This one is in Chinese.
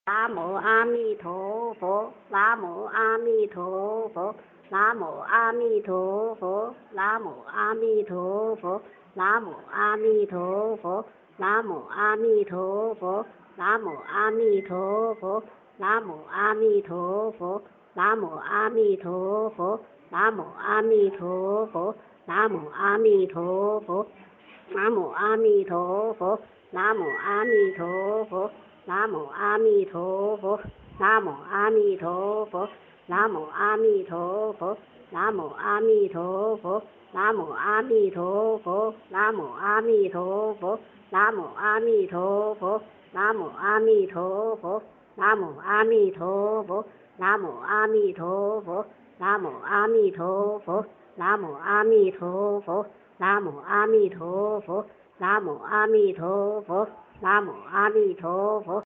南无阿弥陀佛，南无阿弥陀佛，南无阿弥陀佛，南无阿弥陀佛，南无阿弥陀佛，南无阿弥陀佛，南无阿弥陀佛，南无阿弥陀佛，南无阿弥陀佛，南无阿弥陀佛，南无阿弥陀佛，南无阿弥陀佛，南无阿弥陀佛。南无阿弥陀佛，南无阿弥陀佛，南无阿弥陀佛，南无阿弥陀佛，南无阿弥陀佛，南无阿弥陀佛，南无阿弥陀佛，南无阿弥陀佛，南无阿弥陀佛，南无阿弥陀佛，南无阿弥陀佛，南无阿弥陀佛，南无阿弥陀佛，南无阿弥陀佛，南无阿弥陀佛。